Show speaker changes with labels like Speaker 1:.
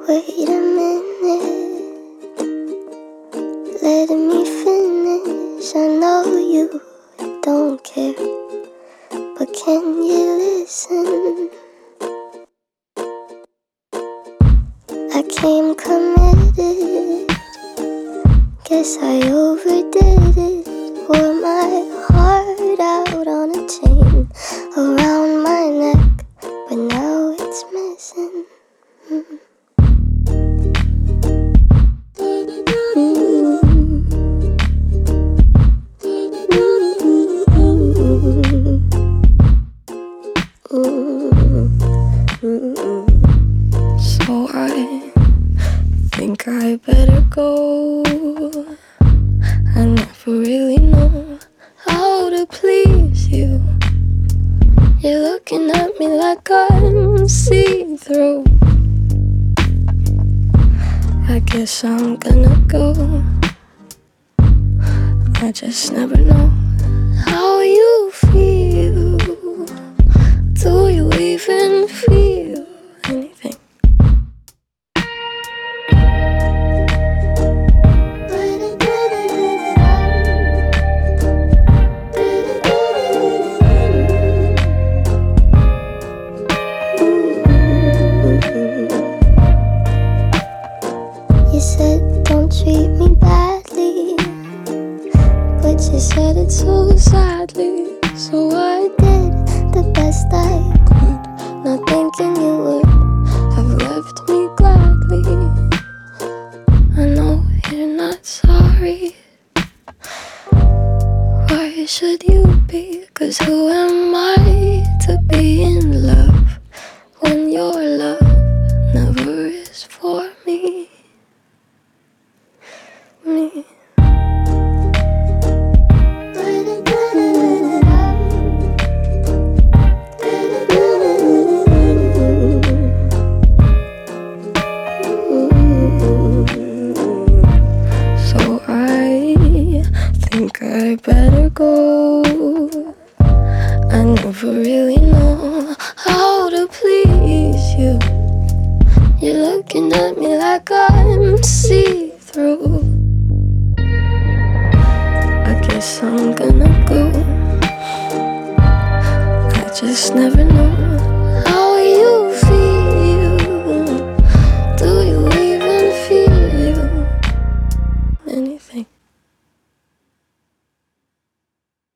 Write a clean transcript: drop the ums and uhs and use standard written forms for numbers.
Speaker 1: Wait a minute, letting me finish. I know you don't care, but can you listen? I came committed, guess I overdid it. Wore my heart out on a chain around my neck, but now it's missing.
Speaker 2: So I think I better go. I never really know how to please you. You're looking at me like I'm see-through. I guess I'm gonna go. I just never know how you feel. Do you even feel anything?
Speaker 1: You said don't treat me badly, but you said it so sadly. So I did the best I could, not thinking you would have left me gladly. I know you're not sorry. Why should you be? 'Cause who am I to be in love when your love never is for me?
Speaker 2: So I think I better go. I never really know how to please you. You're looking at me like I'm see-through. I guess I'm gonna go. I just never know